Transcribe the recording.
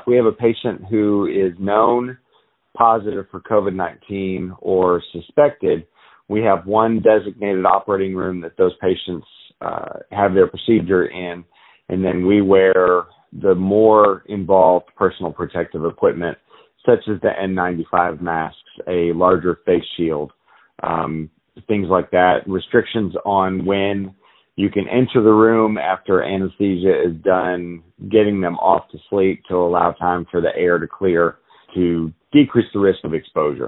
If we have a patient who is known positive for COVID-19 or suspected, we have one designated operating room that those patients have their procedure in, and then we wear the more involved personal protective equipment, such as the N95 masks, a larger face shield, things like that. Restrictions on when you can enter the room after anesthesia is done, getting them off to sleep to allow time for the air to clear to decrease the risk of exposure.